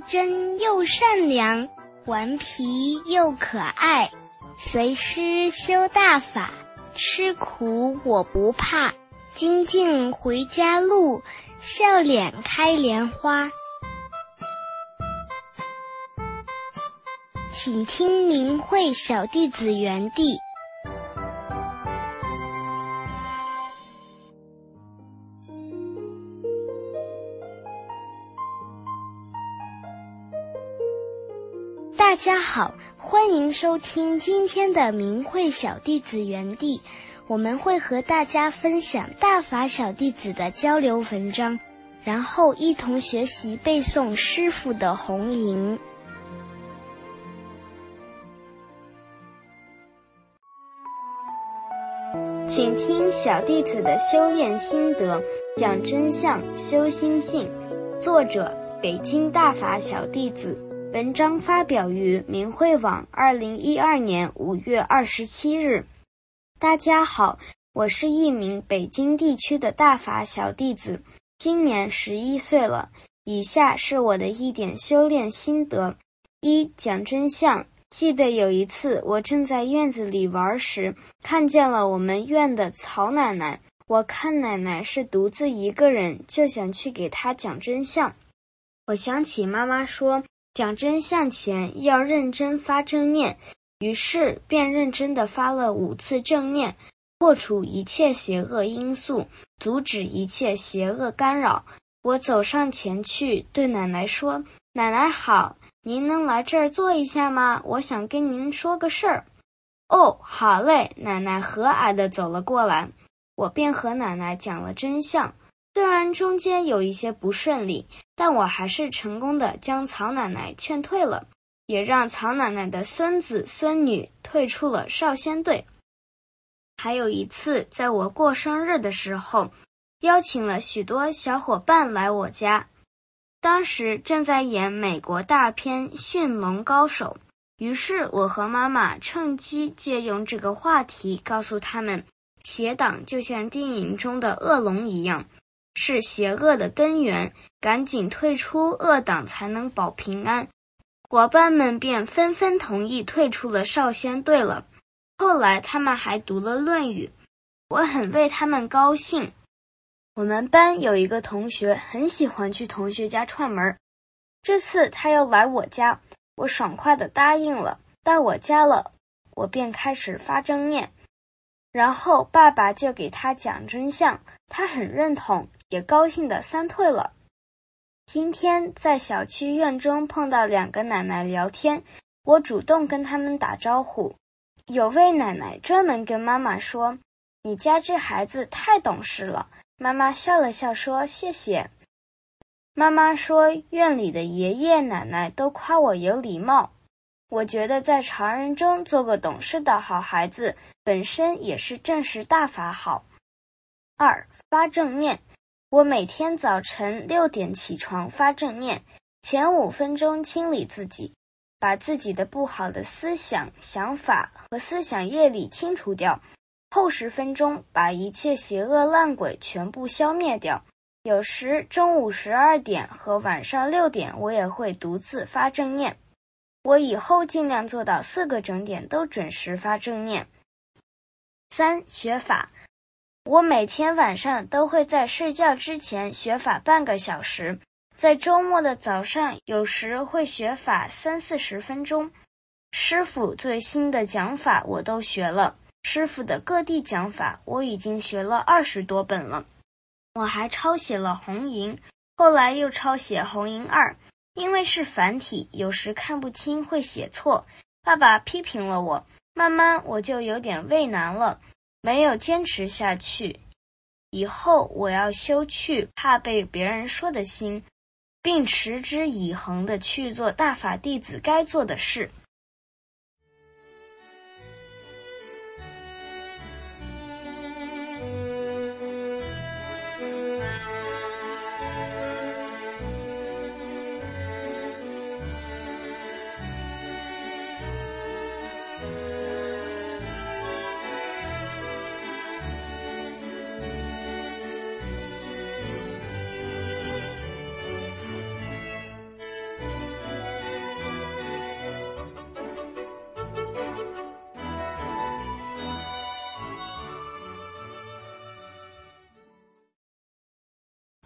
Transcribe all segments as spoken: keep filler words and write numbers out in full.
真又善良，顽皮又可爱。随师修大法，吃苦我不怕。精进回家路，笑脸开莲花。请听明慧小弟子园地。大家好，欢迎收听今天的明慧小弟子园地。我们会和大家分享大法小弟子的交流文章，然后一同学习背诵师父的弘淫。 请听小弟子的修炼心得，讲真相，修心性。作者：北京大法小弟子。文章发表于明慧网二零一二年五月二十七日。大家好，我是一名北京地区的大法小弟子，今年十一岁了。以下是我的一点修炼心得。一、讲真相。记得有一次我正在院子里玩时，看见了我们院的曹奶奶。我看奶奶是独自一个人，就想去给她讲真相。我想起妈妈说，讲真相前要认真发正念，于是便认真地发了五次正念，破除一切邪恶因素，阻止一切邪恶干扰。我走上前去对奶奶说，奶奶好，您能来这儿坐一下吗？我想跟您说个事儿。哦，好嘞，奶奶和蔼地走了过来。我便和奶奶讲了真相，虽然中间有一些不顺利，但我还是成功地将曹奶奶劝退了，也让曹奶奶的孙子孙女退出了少先队。还有一次，在我过生日的时候，邀请了许多小伙伴来我家。当时正在演美国大片《驯龙高手》，于是我和妈妈趁机借用这个话题，告诉他们，邪党就像电影中的恶龙一样，是邪恶的根源，赶紧退出恶党才能保平安。伙伴们便纷纷同意退出了少先队了。后来他们还读了《论语》，我很为他们高兴。我们班有一个同学很喜欢去同学家串门，这次他要来我家，我爽快地答应了。到我家了，我便开始发正念，然后爸爸就给他讲真相，他很认同，也高兴地三退了。今天在小区院中碰到两个奶奶聊天，我主动跟他们打招呼。有位奶奶专门跟妈妈说，你家这孩子太懂事了。妈妈笑了笑说，谢谢。妈妈说，院里的爷爷奶奶都夸我有礼貌。我觉得在常人中做个懂事的好孩子，本身也是证实大法好。二、发正念。我每天早晨六点起床发正念，前五分钟清理自己，把自己的不好的思想、想法和思想业力清除掉，后十分钟把一切邪恶烂鬼全部消灭掉。有时中午十二点和晚上六点我也会独自发正念。我以后尽量做到四个整点都准时发正念。三、学法。我每天晚上都会在睡觉之前学法半个小时，在周末的早上有时会学法三四十分钟。师父最新的讲法我都学了，师父的各地讲法我已经学了二十多本了。我还抄写了弘淫，后来又抄写弘淫二，因为是繁体，有时看不清会写错，爸爸批评了我，慢慢我就有点畏难了，没有坚持下去。以后我要修去怕被别人说的心，并持之以恒地去做大法弟子该做的事。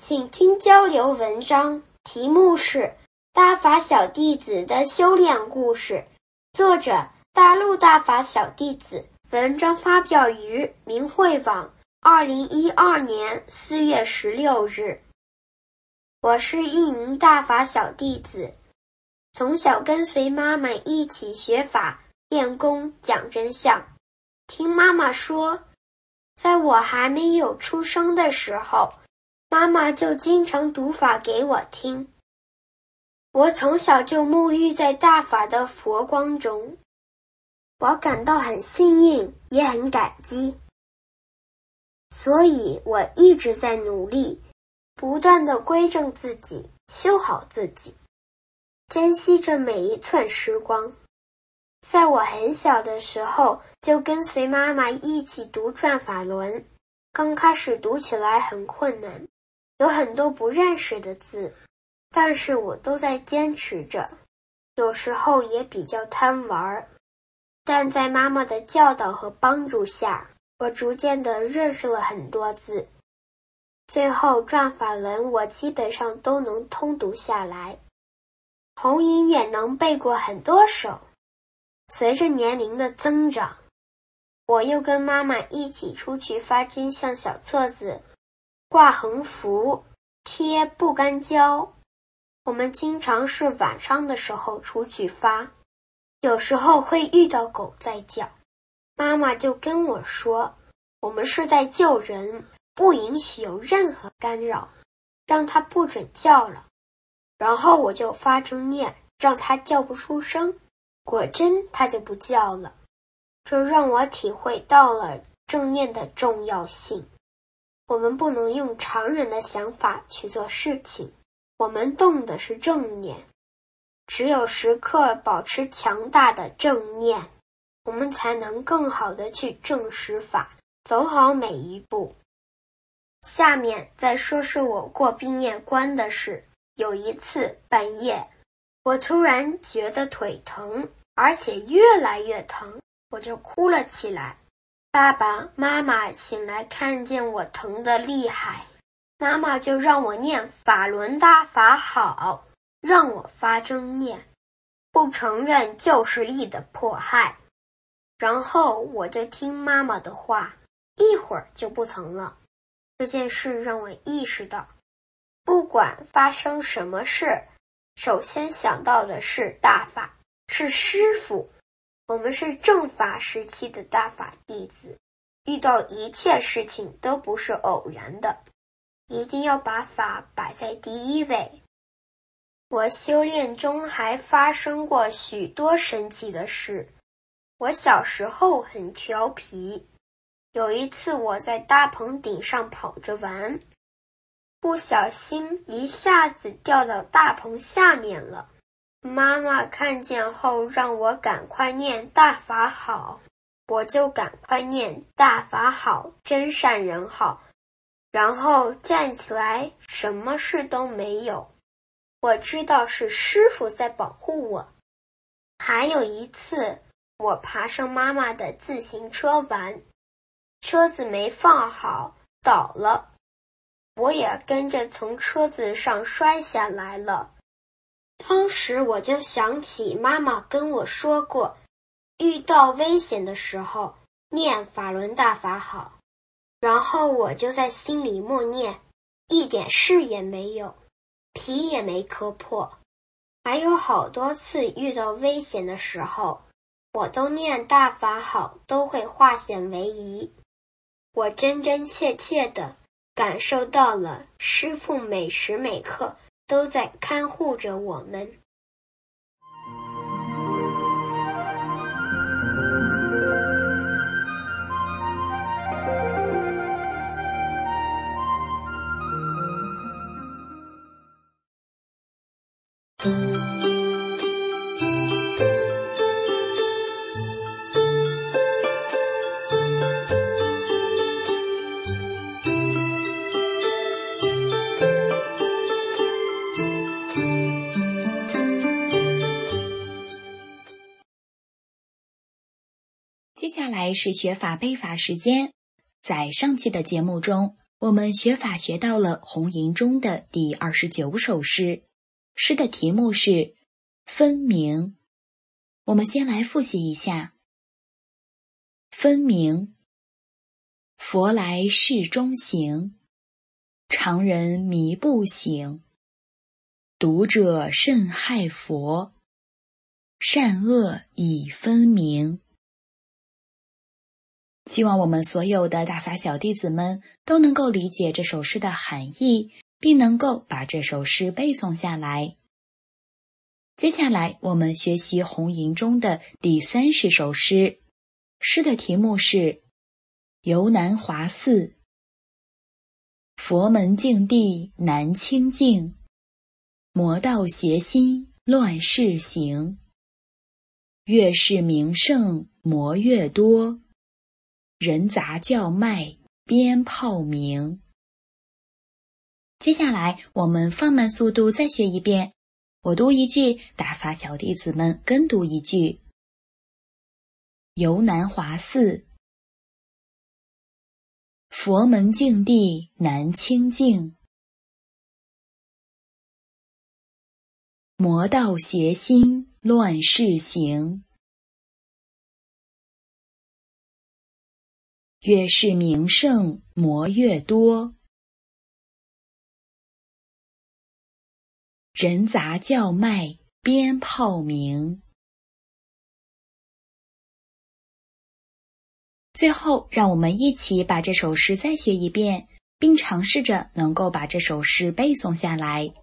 请听交流文章，题目是《大法小弟子的修炼故事》，作者大陆大法小弟子，文章发表于明慧网，二零一二年四月十六日。我是一名大法小弟子，从小跟随妈妈一起学法、练功、讲真相。听妈妈说，在我还没有出生的时候，妈妈就经常读法给我听。我从小就沐浴在大法的佛光中，我感到很幸运，也很感激。所以我一直在努力，不断地规正自己，修好自己，珍惜着每一寸时光。在我很小的时候，就跟随妈妈一起读转法轮，刚开始读起来很困难，有很多不认识的字，但是我都在坚持着，有时候也比较贪玩。但在妈妈的教导和帮助下，我逐渐地认识了很多字，最后转法轮我基本上都能通读下来，红云也能背过很多首。随着年龄的增长，我又跟妈妈一起出去发真相小册子，挂横幅，贴不干胶。我们经常是晚上的时候出去发，有时候会遇到狗在叫，妈妈就跟我说，我们是在救人，不允许有任何干扰，让它不准叫了。然后我就发正念，让它叫不出声，果真它就不叫了。这让我体会到了正念的重要性。我们不能用常人的想法去做事情，我们动的是正念。只有时刻保持强大的正念，我们才能更好地去证实法，走好每一步。下面再说说我过冰业关的事。有一次半夜，我突然觉得腿疼，而且越来越疼，我就哭了起来。爸爸妈妈醒来看见我疼得厉害，妈妈就让我念法轮大法好，让我发正念，不承认旧势力的迫害。然后我就听妈妈的话，一会儿就不疼了。这件事让我意识到，不管发生什么事，首先想到的是大法，是师父。我们是正法时期的大法弟子，遇到一切事情都不是偶然的，一定要把法摆在第一位。我修炼中还发生过许多神奇的事。我小时候很调皮，有一次我在大棚顶上跑着玩，不小心一下子掉到大棚下面了。妈妈看见后让我赶快念大法好，我就赶快念大法好，真善人好，然后站起来，什么事都没有。我知道是师父在保护我。还有一次，我爬上妈妈的自行车玩，车子没放好，倒了，我也跟着从车子上摔下来了。当时我就想起妈妈跟我说过，遇到危险的时候念法轮大法好，然后我就在心里默念，一点事也没有，皮也没磕破。还有好多次遇到危险的时候，我都念大法好，都会化险为夷。我真真切切地感受到了师父每时每刻都在看护着我们。 接下来是学法背法时间。在上期的节目中， 我们学法学到了红吟中的第二十九首诗，诗的题目是分明。我们先来复习一下。分明，佛来世中行，常人迷不醒，读者甚害佛，善恶已分明。希望我们所有的大法小弟子们都能够理解这首诗的含义，并能够把这首诗背诵下来。接下来我们学习红吟中的第三十首诗，诗的题目是游南华寺。佛门净地难清净，魔道邪心乱世行。越是名胜魔越多，人杂叫卖鞭炮鸣。接下来我们放慢速度再学一遍，我读一句，大法小弟子们跟读一句。游南华寺，佛门净地难清净，魔道邪心乱世行。越是名胜魔越多，人杂叫卖鞭炮鸣。最后，让我们一起把这首诗再学一遍，并尝试着能够把这首诗背诵下来。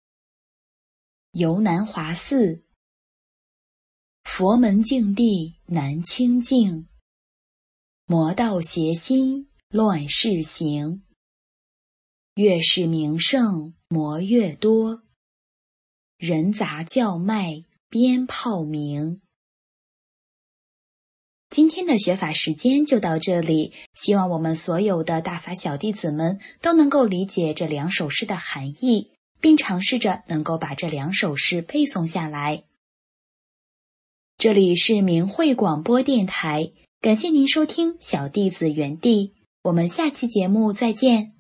游南华寺，佛门净地难清净，魔道邪心乱世行。越是名胜魔越多，人杂叫卖鞭炮鸣。今天的学法时间就到这里，希望我们所有的大法小弟子们都能够理解这两首诗的含义，并尝试着能够把这两首诗背诵下来。这里是明慧广播电台，感谢您收听小弟子园地，我们下期节目再见。